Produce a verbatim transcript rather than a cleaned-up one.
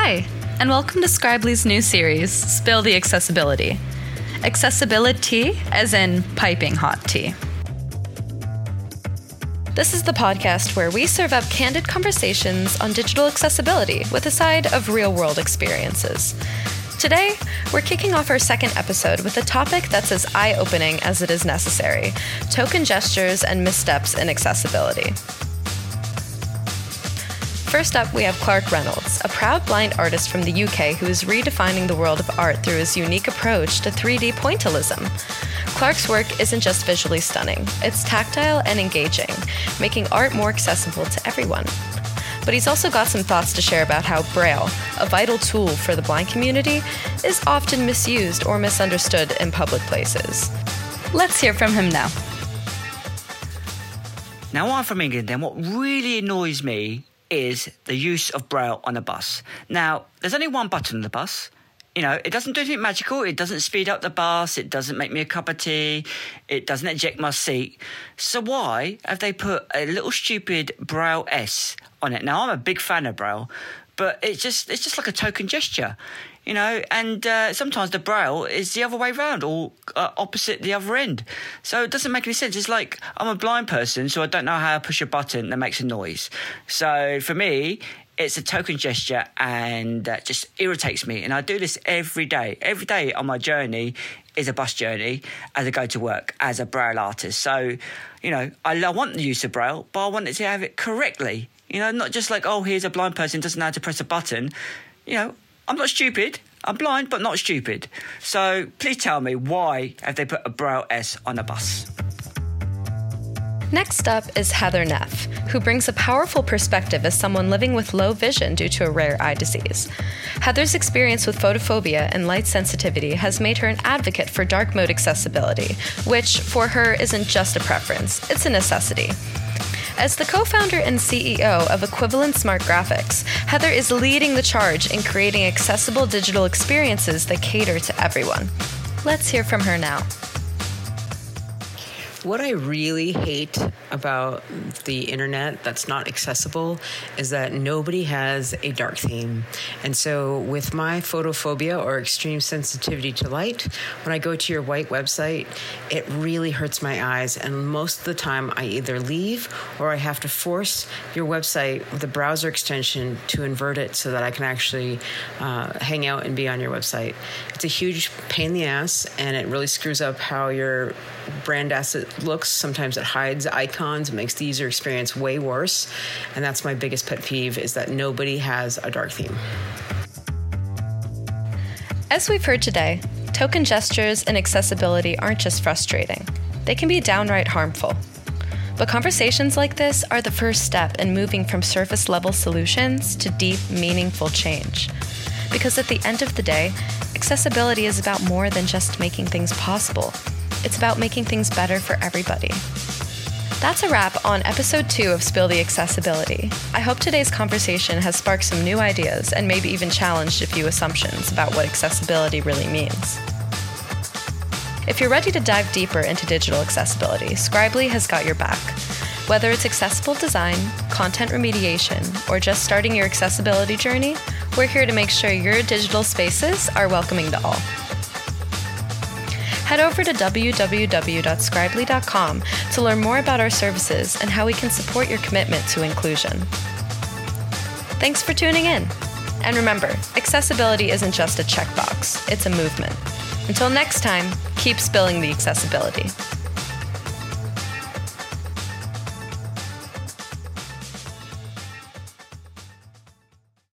Hi, and welcome to Scribely's new series, Spill the Accessibility. Accessibility as in piping hot tea. This is the podcast where we serve up candid conversations on digital accessibility with a side of real-world experiences. Today, we're kicking off our second episode with a topic that's as eye-opening as it is necessary: token gestures and missteps in accessibility. First up, we have Clark Reynolds, a proud blind artist from the U K who is redefining the world of art through his unique approach to three D pointillism. Clark's work isn't just visually stunning, it's tactile and engaging, making art more accessible to everyone. But he's also got some thoughts to share about how Braille, a vital tool for the blind community, is often misused or misunderstood in public places. Let's hear from him now. Now, I'm from England, and what really annoys me is the use of Braille on a bus. Now, there's only one button on the bus. You know, it doesn't do anything magical. It doesn't speed up the bus. It doesn't make me a cup of tea. It doesn't eject my seat. So why have they put a little stupid Braille S on it? Now, I'm a big fan of Braille, but it's just it's just like a token gesture, you know, and uh, sometimes the Braille is the other way round or uh, opposite the other end. So it doesn't make any sense. It's like I'm a blind person, so I don't know how to push a button that makes a noise. So for me, it's a token gesture and that just irritates me. And I do this every day. Every day on my journey is a bus journey as I go to work as a Braille artist. So, you know, I, I want the use of Braille, but I want it to have it correctly. You know, not just like, oh, here's a blind person who doesn't know how to press a button. You know, I'm not stupid. I'm blind, but not stupid. So please tell me, why have they put a Braille S on a bus? Next up is Heather Neff, who brings a powerful perspective as someone living with low vision due to a rare eye disease. Heather's experience with photophobia and light sensitivity has made her an advocate for dark mode accessibility, which, for her, isn't just a preference, it's a necessity. As the co-founder and C E O of Equivalent Smart Graphics, Heather is leading the charge in creating accessible digital experiences that cater to everyone. Let's hear from her now. What I really hate about the internet that's not accessible is that nobody has a dark theme. And so with my photophobia or extreme sensitivity to light, when I go to your white website, it really hurts my eyes. And most of the time I either leave or I have to force your website with a browser extension to invert it so that I can actually uh, hang out and be on your website. It's a huge pain in the ass, and it really screws up how your brand asset looks. Sometimes it hides icons, it makes the user experience way worse. And that's my biggest pet peeve, is that nobody has a dark theme. As we've heard today, token gestures and accessibility aren't just frustrating. They can be downright harmful. But conversations like this are the first step in moving from surface-level solutions to deep, meaningful change. Because at the end of the day, accessibility is about more than just making things possible. It's about making things better for everybody. That's a wrap on episode two of Spill the Accessibility. I hope today's conversation has sparked some new ideas and maybe even challenged a few assumptions about what accessibility really means. If you're ready to dive deeper into digital accessibility, Scribely has got your back. Whether it's accessible design, content remediation, or just starting your accessibility journey, we're here to make sure your digital spaces are welcoming to all. Head over to w w w dot scribely dot com to learn more about our services and how we can support your commitment to inclusion. Thanks for tuning in. And remember, accessibility isn't just a checkbox, it's a movement. Until next time, keep spilling the accessibility.